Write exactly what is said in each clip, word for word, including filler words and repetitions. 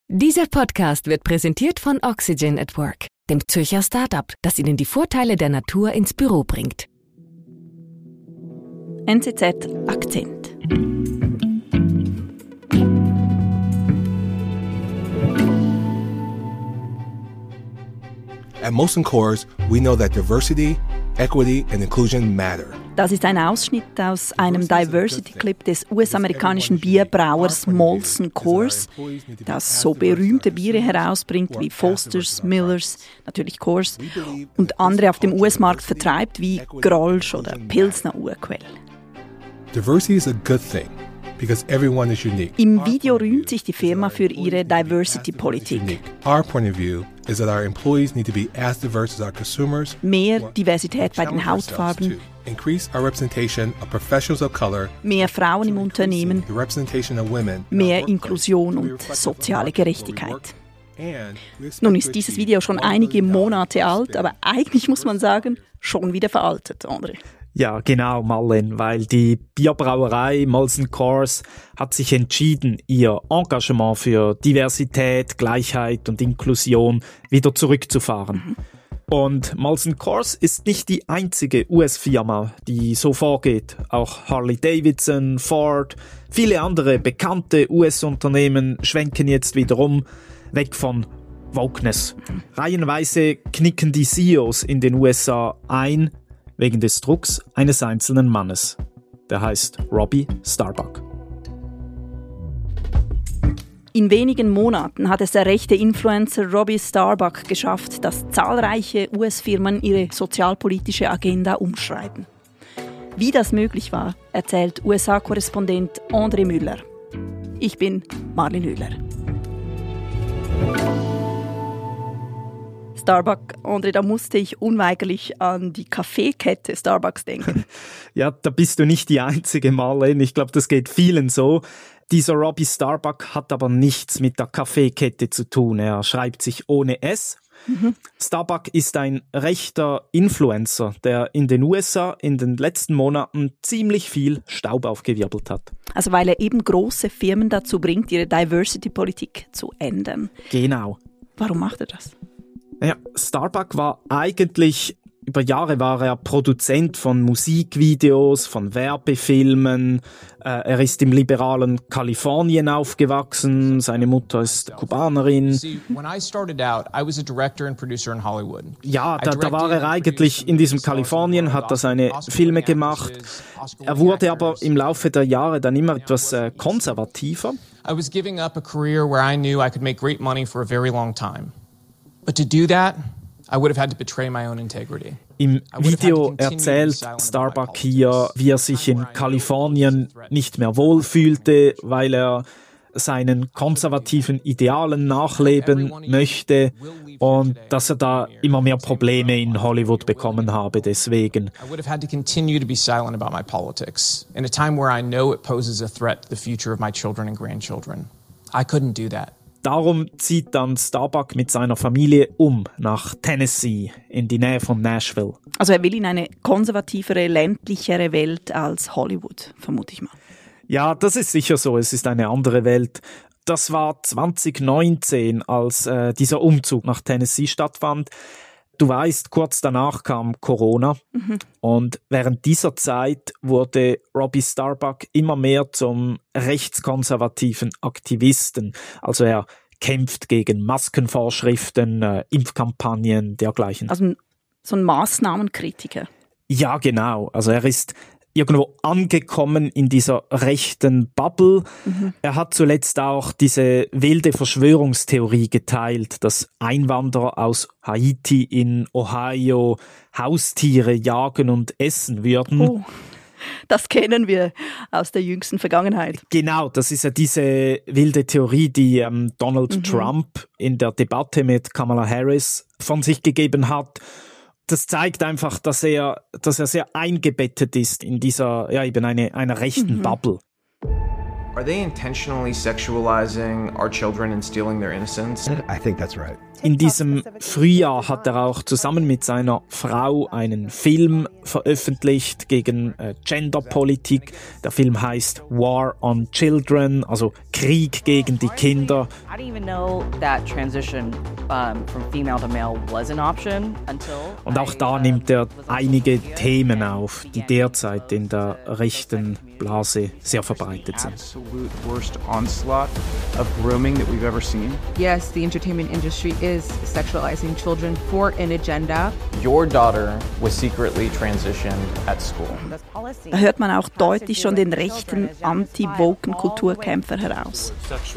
Dieser Podcast wird präsentiert von Oxygen at Work, dem Zürcher Start-up, das Ihnen die Vorteile der Natur ins Büro bringt. N Z Z Akzent. At Molson Coors, we know that diversity, equity and inclusion matter. Das ist ein Ausschnitt aus einem Diversity-Clip des U S-amerikanischen Bierbrauers Molson Coors, das so berühmte Biere herausbringt wie Foster's, Miller's, natürlich Coors und andere auf dem U S-Markt vertreibt wie Grolsch oder Pilsner Urquell. Diversity is a good thing. Because everyone is unique. Im Video rühmt sich die Firma für ihre Diversity-Politik. Our point of view is that our employees need to be as diverse as our consumers. Mehr Diversität bei den Hautfarben. Increase our representation of professionals of color. Mehr Frauen im Unternehmen. The representation of women. Mehr Inklusion und soziale Gerechtigkeit. Nun ist dieses Video schon einige Monate alt, aber eigentlich muss man sagen, schon wieder veraltet, André. Ja, genau, Marlene, weil die Bierbrauerei Molson Coors hat sich entschieden, ihr Engagement für Diversität, Gleichheit und Inklusion wieder zurückzufahren. Mhm. Und Molson Coors ist nicht die einzige U S-Firma, die so vorgeht. Auch Harley-Davidson, Ford, viele andere bekannte U S-Unternehmen schwenken jetzt wiederum weg von Wokeness. Mhm. Reihenweise knicken die C E Os in den U S A ein, wegen des Drucks eines einzelnen Mannes. Der heißt Robbie Starbuck. In wenigen Monaten hat es der rechte Influencer Robbie Starbuck geschafft, dass zahlreiche U S-Firmen ihre sozialpolitische Agenda umschreiben. Wie das möglich war, erzählt U S A-Korrespondent André Müller. Ich bin Marlin Höhler. Starbucks, André, da musste ich unweigerlich an die Kaffeekette Starbucks denken. Ja, da bist du nicht die einzige, Marlene. Ich glaube, das geht vielen so. Dieser Robbie Starbuck hat aber nichts mit der Kaffeekette zu tun. Er schreibt sich ohne S. Mhm. Starbuck ist ein rechter Influencer, der in den U S A in den letzten Monaten ziemlich viel Staub aufgewirbelt hat. Also weil er eben große Firmen dazu bringt, ihre Diversity-Politik zu ändern. Genau. Warum macht er das? Ja, Starbuck war eigentlich, über Jahre war er Produzent von Musikvideos, von Werbefilmen. Äh, er ist im liberalen Kalifornien aufgewachsen. Seine Mutter ist Kubanerin. Ja, da, da war er eigentlich in diesem Kalifornien, hat er seine Filme gemacht. Er wurde aber im Laufe der Jahre dann immer etwas äh, konservativer. I was giving up a career where I knew I could make great money for a very long time. But to do that, I would have had to betray my own integrity. Im Video erzählt Starbuck hier, wie er sich in Kalifornien nicht mehr wohlfühlte, weil er seinen konservativen Idealen nachleben möchte und dass er da immer mehr Probleme in Hollywood bekommen habe deswegen. I would have had to continue to be silent about my politics in a time where I know it poses a threat to the future of my children and grandchildren. I couldn't do that. Darum zieht dann Starbuck mit seiner Familie um nach Tennessee, in die Nähe von Nashville. Also er will in eine konservativere, ländlichere Welt als Hollywood, vermute ich mal. Ja, das ist sicher so. Es ist eine andere Welt. Das war zwanzig neunzehn, als äh, dieser Umzug nach Tennessee stattfand. Du weißt, kurz danach kam Corona mhm. und während dieser Zeit wurde Robbie Starbuck immer mehr zum rechtskonservativen Aktivisten. Also er kämpft gegen Maskenvorschriften, äh, Impfkampagnen, dergleichen. Also so ein Maßnahmenkritiker. Ja, genau. Also er ist irgendwo angekommen in dieser rechten Bubble. Mhm. Er hat zuletzt auch diese wilde Verschwörungstheorie geteilt, dass Einwanderer aus Haiti in Ohio Haustiere jagen und essen würden. Oh, das kennen wir aus der jüngsten Vergangenheit. Genau, das ist ja diese wilde Theorie, die ähm, Donald mhm. Trump in der Debatte mit Kamala Harris von sich gegeben hat. Das zeigt einfach, dass er, dass er sehr eingebettet ist in dieser, ja, eben eine, einer rechten mhm. Bubble. Are they intentionally sexualizing our children and stealing their innocence? I think that's right. In diesem Frühjahr hat er auch zusammen mit seiner Frau einen Film veröffentlicht gegen äh, Genderpolitik. Der Film heißt War on Children, also Krieg gegen die Kinder. I didn't even know that transition um, from female to male was an option until. Und auch da nimmt er einige Themen auf, die derzeit in der rechten Blase sehr verbreitet sind. Absolute worst onslaught of grooming that we've ever seen. Yes, the entertainment industry is sexualizing children for an agenda. Your daughter was secretly transitioned at school. Da hört man auch deutlich schon den rechten, anti-woken Kulturkämpfer heraus.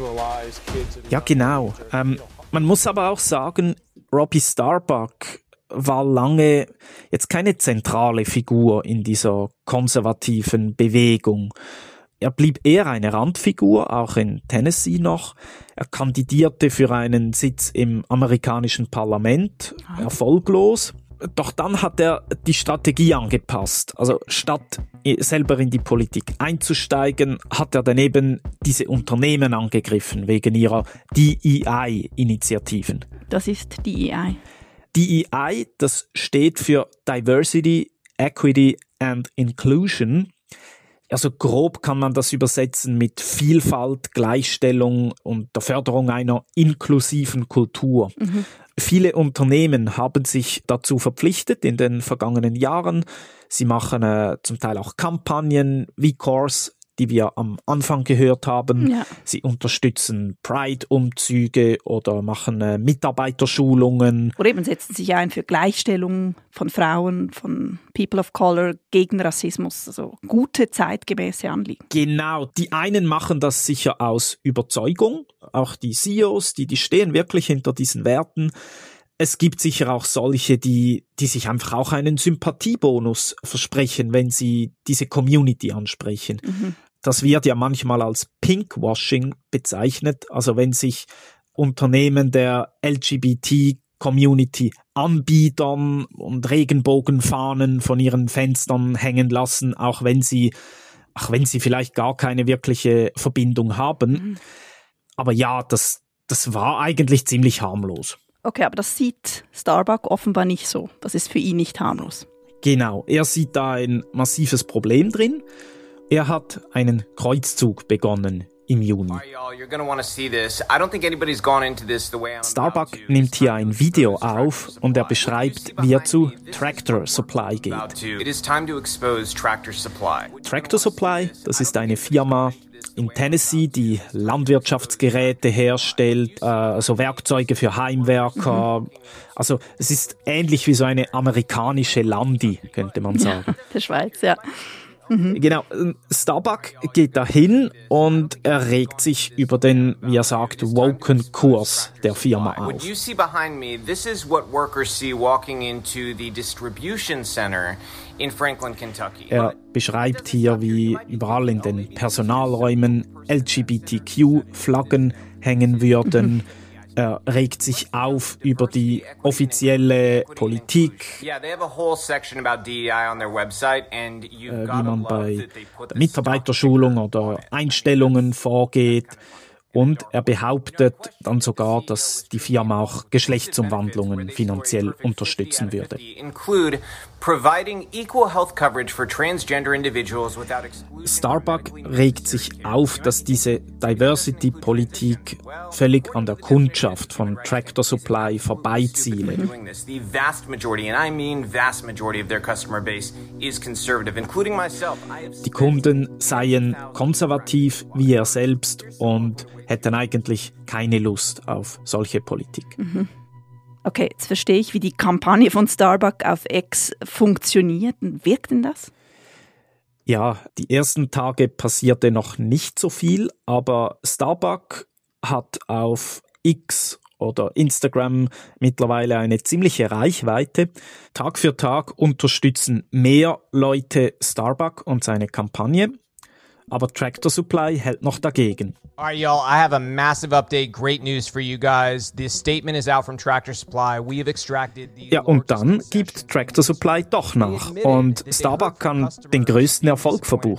Ja, genau. Ähm, man muss aber auch sagen, Robbie Starbuck war lange jetzt keine zentrale Figur in dieser konservativen Bewegung. Er blieb eher eine Randfigur, auch in Tennessee noch. Er kandidierte für einen Sitz im amerikanischen Parlament, erfolglos. Doch dann hat er die Strategie angepasst. Also statt selber in die Politik einzusteigen, hat er daneben diese Unternehmen angegriffen, wegen ihrer D E I-Initiativen. Das ist D E I. D E I, das steht für Diversity, Equity and Inclusion. Also grob kann man das übersetzen mit Vielfalt, Gleichstellung und der Förderung einer inklusiven Kultur. Mhm. Viele Unternehmen haben sich dazu verpflichtet in den vergangenen Jahren. Sie machen äh, zum Teil auch Kampagnen wie Course, die wir am Anfang gehört haben. Ja. Sie unterstützen Pride-Umzüge oder machen äh, Mitarbeiterschulungen. Oder eben setzen sich ein für Gleichstellung von Frauen, von People of Color, gegen Rassismus. Also gute, zeitgemäße Anliegen. Genau, die einen machen das sicher aus Überzeugung. Auch die C E Os, die, die stehen wirklich hinter diesen Werten. Es gibt sicher auch solche, die, die sich einfach auch einen Sympathiebonus versprechen, wenn sie diese Community ansprechen. Mhm. Das wird ja manchmal als Pinkwashing bezeichnet. Also wenn sich Unternehmen der L G B T-Community anbiedern und Regenbogenfahnen von ihren Fenstern hängen lassen, auch wenn sie, auch wenn sie vielleicht gar keine wirkliche Verbindung haben. Mhm. Aber ja, das, das war eigentlich ziemlich harmlos. Okay, aber das sieht Starbuck offenbar nicht so. Das ist für ihn nicht harmlos. Genau, er sieht da ein massives Problem drin. Er hat einen Kreuzzug begonnen im Juni. Starbuck nimmt hier ein Video auf und er beschreibt, wie er zu Tractor Supply geht. Tractor Supply, das ist eine Firma in Tennessee, die Landwirtschaftsgeräte herstellt, äh, also Werkzeuge für Heimwerker. Mhm. Also es ist ähnlich wie so eine amerikanische Landi, könnte man sagen. Ja, der Schweiz, ja. Mhm. Genau, Starbuck geht dahin und er regt sich über den, wie er sagt, woken Kurs der Firma auf. What you see behind me, this is what workers see walking into the distribution center in Franklin, Kentucky. Er beschreibt hier, wie überall in den Personalräumen L G B T Q-Flaggen hängen würden. Mhm. Er regt sich auf über die offizielle Politik, äh, wie man bei der Mitarbeiterschulung oder Einstellungen vorgeht. Und er behauptet dann sogar, dass die Firma auch Geschlechtsumwandlungen finanziell unterstützen würde. Starbuck regt sich auf, dass diese Diversity-Politik völlig an der Kundschaft von Tractor Supply vorbeiziele. Die Kunden seien konservativ wie er selbst und hätten eigentlich keine Lust auf solche Politik. Mhm. Okay, jetzt verstehe ich, wie die Kampagne von Starbuck auf X funktioniert. Wirkt denn das? Ja, die ersten Tage passierte noch nicht so viel, aber Starbuck hat auf X oder Instagram mittlerweile eine ziemliche Reichweite. Tag für Tag unterstützen mehr Leute Starbuck und seine Kampagne. Aber Tractor Supply hält noch dagegen. Alright, y'all, I have a massive update. Great news for you guys. This statement is out from Tractor Supply. We have extracted the Ja, und dann gibt Tractor Supply doch nach. Und Starbuck kann den größten Erfolg verbuchen.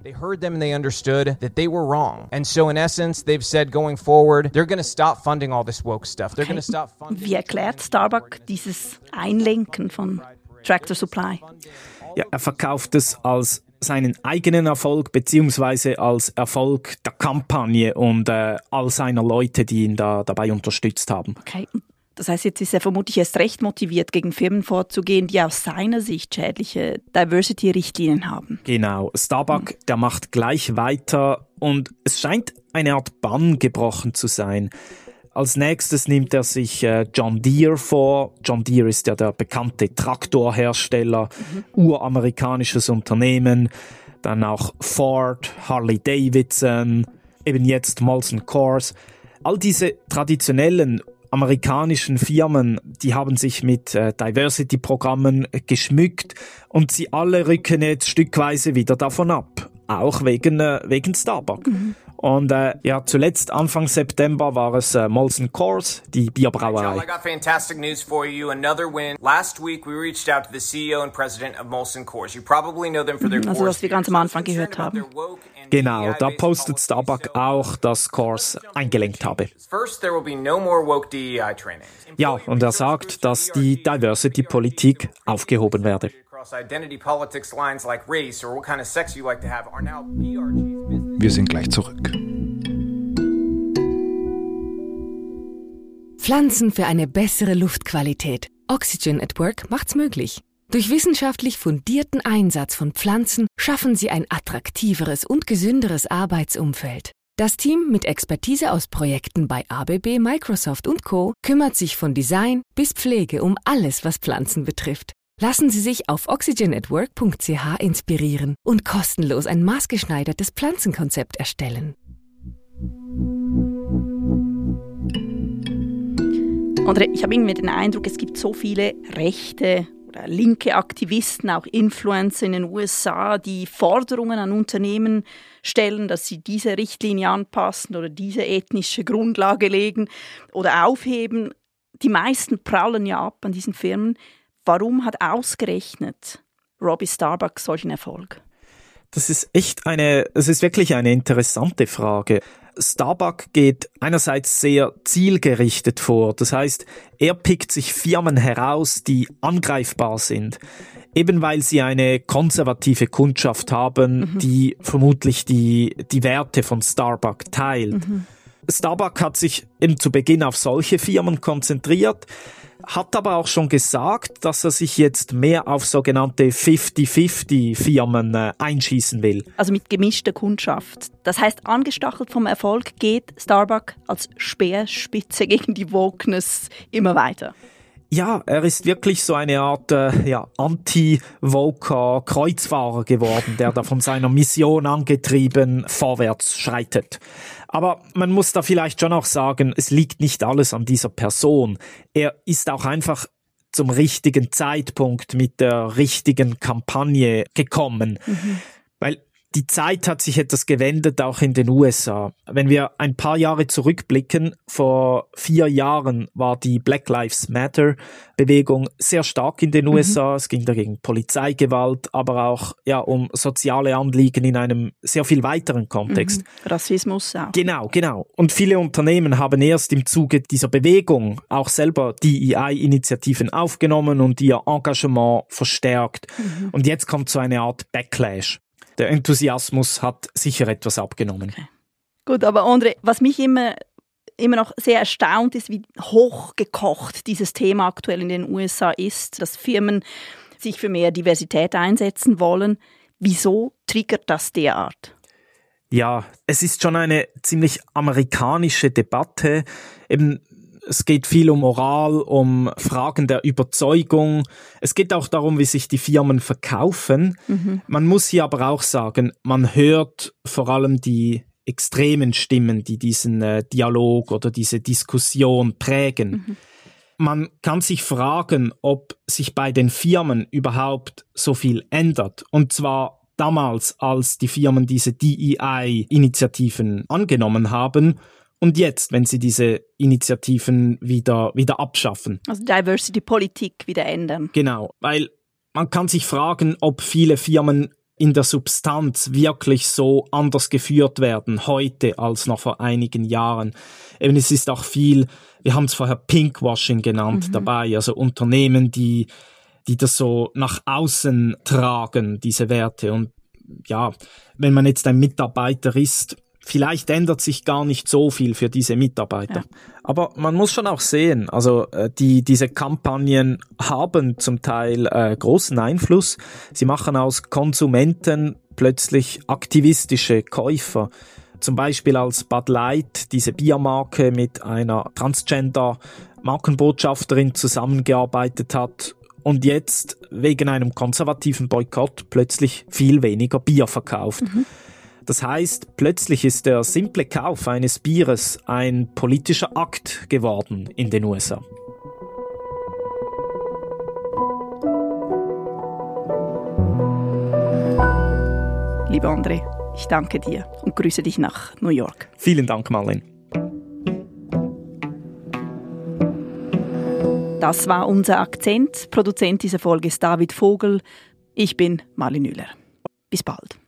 They heard them and they understood that they were wrong. And so in essence, they've said going forward, they're going to stop funding all this woke stuff. They're Okay. going to stop funding. Wie erklärt Starbucks dieses Einlenken von Tractor Supply? Ja, er verkauft es als seinen eigenen Erfolg beziehungsweise als Erfolg der Kampagne und äh, all seiner Leute, die ihn da dabei unterstützt haben. Okay. Das heißt, jetzt ist er vermutlich erst recht motiviert, gegen Firmen vorzugehen, die aus seiner Sicht schädliche Diversity-Richtlinien haben. Genau, Starbucks, der macht gleich weiter und es scheint eine Art Bann gebrochen zu sein. Als nächstes nimmt er sich äh, John Deere vor. John Deere ist ja der bekannte Traktorhersteller, mhm. uramerikanisches Unternehmen. Dann auch Ford, Harley Davidson, eben jetzt Molson Coors. All diese traditionellen amerikanischen Firmen, die haben sich mit äh, Diversity-Programmen geschmückt und sie alle rücken jetzt stückweise wieder davon ab. Auch wegen, äh, wegen Starbucks. Mhm. Und äh, ja, zuletzt Anfang September war es äh, Molson Coors, die Bierbrauerei. Joel, I got fantastic news for you. Another win. Last week we reached out to the C E O and president of Molson Coors. You probably know them for their Also was wir ganz am Anfang gehört haben. Genau, da postet Starbucks auch, dass Coors eingelenkt habe. First, there will be no more woke D E I training. Ja, und er sagt, dass die Diversity-Politik aufgehoben werde. Wir sind gleich zurück. Pflanzen für eine bessere Luftqualität. Oxygen at Work macht's möglich. Durch wissenschaftlich fundierten Einsatz von Pflanzen schaffen sie ein attraktiveres und gesünderes Arbeitsumfeld. Das Team mit Expertise aus Projekten bei A B B, Microsoft und Co. kümmert sich von Design bis Pflege um alles, was Pflanzen betrifft. Lassen Sie sich auf oxygen at work punkt c h inspirieren und kostenlos ein maßgeschneidertes Pflanzenkonzept erstellen. André, ich habe irgendwie den Eindruck, es gibt so viele rechte oder linke Aktivisten, auch Influencer in den U S A, die Forderungen an Unternehmen stellen, dass sie diese Richtlinie anpassen oder diese ethnische Grundlage legen oder aufheben. Die meisten prallen ja ab an diesen Firmen. Warum hat ausgerechnet Robbie Starbucks solchen Erfolg? Das ist echt eine, es ist wirklich eine interessante Frage. Starbucks geht einerseits sehr zielgerichtet vor. Das heißt, er pickt sich Firmen heraus, die angreifbar sind. Eben weil sie eine konservative Kundschaft haben, mhm. die vermutlich die, die Werte von Starbucks teilt. Mhm. Starbucks hat sich eben zu Beginn auf solche Firmen konzentriert, hat aber auch schon gesagt, dass er sich jetzt mehr auf sogenannte fifty fifty Firmen äh, einschießen will. Also mit gemischter Kundschaft. Das heißt, angestachelt vom Erfolg geht Starbucks als Speerspitze gegen die Wokeness immer weiter. Ja, er ist wirklich so eine Art äh, ja, anti-woker Kreuzfahrer geworden, der da von seiner Mission angetrieben vorwärts schreitet. Aber man muss da vielleicht schon auch sagen, es liegt nicht alles an dieser Person. Er ist auch einfach zum richtigen Zeitpunkt mit der richtigen Kampagne gekommen. Mhm. Weil die Zeit hat sich etwas gewendet, auch in den U S A. Wenn wir ein paar Jahre zurückblicken, vor vier Jahren war die Black Lives Matter Bewegung sehr stark in den U S A. Mhm. Es ging da gegen Polizeigewalt, aber auch ja um soziale Anliegen in einem sehr viel weiteren Kontext. Mhm. Rassismus auch. Genau, genau. Und viele Unternehmen haben erst im Zuge dieser Bewegung auch selber D E I-Initiativen aufgenommen und ihr Engagement verstärkt. Mhm. Und jetzt kommt so eine Art Backlash. Der Enthusiasmus hat sicher etwas abgenommen. Okay. Gut, aber André, was mich immer, immer noch sehr erstaunt ist, wie hochgekocht dieses Thema aktuell in den U S A ist, dass Firmen sich für mehr Diversität einsetzen wollen. Wieso triggert das derart? Ja, es ist schon eine ziemlich amerikanische Debatte. Eben, es geht viel um Moral, um Fragen der Überzeugung. Es geht auch darum, wie sich die Firmen verkaufen. Mhm. Man muss hier aber auch sagen, man hört vor allem die extremen Stimmen, die diesen äh, Dialog oder diese Diskussion prägen. Mhm. Man kann sich fragen, ob sich bei den Firmen überhaupt so viel ändert. Und zwar damals, als die Firmen diese D E I-Initiativen angenommen haben, und jetzt, wenn sie diese Initiativen wieder, wieder abschaffen. Also Diversity-Politik wieder ändern. Genau, weil man kann sich fragen, ob viele Firmen in der Substanz wirklich so anders geführt werden heute als noch vor einigen Jahren. Eben, es ist auch viel, wir haben es vorher Pinkwashing genannt, mhm. dabei, also Unternehmen, die, die das so nach außen tragen, diese Werte. Und ja, wenn man jetzt ein Mitarbeiter ist, vielleicht ändert sich gar nicht so viel für diese Mitarbeiter. Ja. Aber man muss schon auch sehen, also die diese Kampagnen haben zum Teil äh, großen Einfluss. Sie machen aus Konsumenten plötzlich aktivistische Käufer. Zum Beispiel als Bud Light, diese Biermarke, mit einer Transgender-Markenbotschafterin zusammengearbeitet hat und jetzt wegen einem konservativen Boykott plötzlich viel weniger Bier verkauft. Mhm. Das heißt, plötzlich ist der simple Kauf eines Bieres ein politischer Akt geworden in den U S A. Lieber André, ich danke dir und grüße dich nach New York. Vielen Dank, Marlene. Das war unser Akzent. Produzent dieser Folge ist David Vogel. Ich bin Marlene Müller. Bis bald.